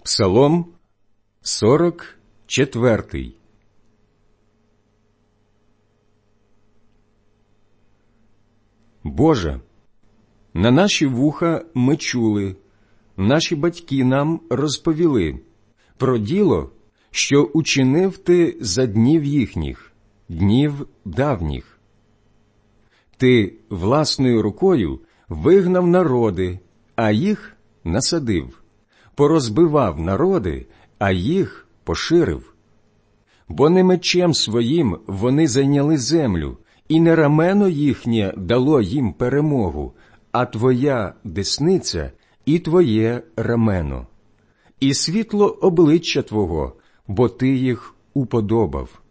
Псалом 44. Боже, на наші вуха ми чули, наші батьки нам розповіли про діло, що учинив ти за днів їхніх, днів давніх. Ти власною рукою вигнав народи, а їх насадив, порозбивав народи, а їх поширив. Бо не мечем своїм вони зайняли землю, і не рамено їхнє дало їм перемогу, а твоя десниця і твоє рамено, і світло обличчя твого, бо ти їх уподобав.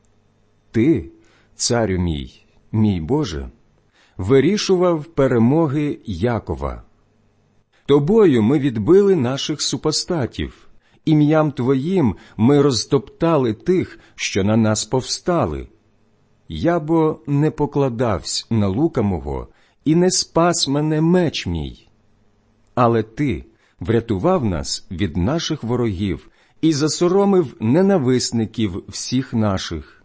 Ти, царю мій, мій Боже, вирішував перемоги Якова. Тобою ми відбили наших супостатів, ім'ям Твоїм ми розтоптали тих, що на нас повстали. Я бо не покладавсь на лука мого, і не спас мене меч мій. Але Ти врятував нас від наших ворогів і засоромив ненависників всіх наших.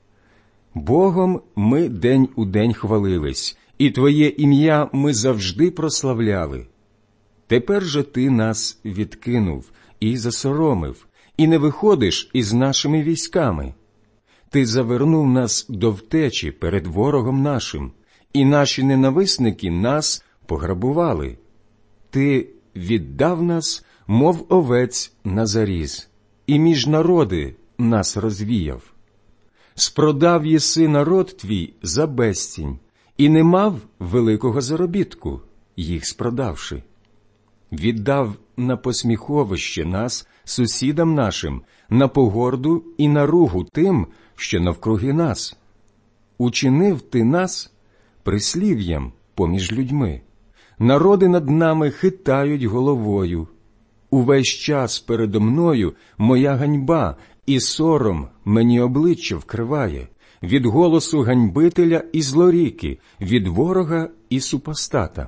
Богом ми день у день хвалились, і Твоє ім'я ми завжди прославляли. Тепер же Ти нас відкинув і засоромив, і не виходиш із нашими військами. Ти завернув нас до втечі перед ворогом нашим, і наші ненависники нас пограбували. Ти віддав нас, мов овець на заріз, і між народи нас розвіяв. Спродав єси народ твій за безцінь, і не мав великого заробітку, їх спродавши. Віддав на посміховище нас сусідам нашим, на погорду і на ругу тим, що навкруги нас. Учинив ти нас прислів'ям поміж людьми. Народи над нами хитають головою. Увесь час передо мною моя ганьба, і сором мені обличчя вкриває, від голосу ганьбителя і злоріки, від ворога і супостата.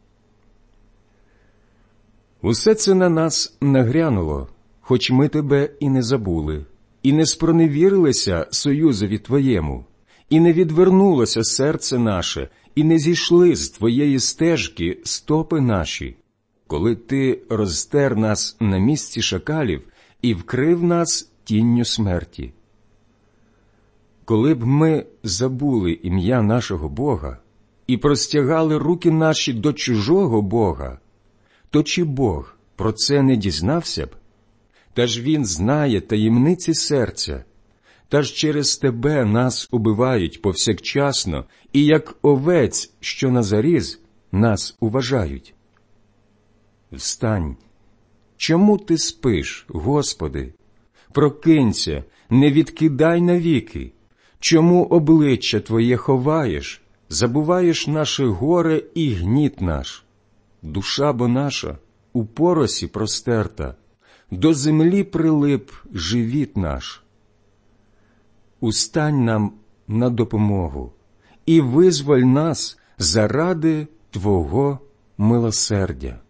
Усе це на нас нагрянуло, хоч ми тебе і не забули, і не спроневірилися союзові твоєму, і не відвернулося серце наше, і не зійшли з твоєї стежки стопи наші, коли ти розтер нас на місці шакалів і вкрив нас тінню смерті. Коли б ми забули ім'я нашого Бога і простягали руки наші до чужого Бога, то чи Бог про це не дізнався б? Та ж Він знає таємниці серця, та ж через тебе нас убивають повсякчасно, і як овець, що на заріз, нас уважають. Встань! Чому ти спиш, Господи? Прокинься, не відкидай навіки. Чому обличчя Твоє ховаєш, забуваєш наше горе і гніт наш? Душа бо наша у поросі простерта, до землі прилип живіт наш. Устань нам на допомогу і визволь нас заради Твого милосердя.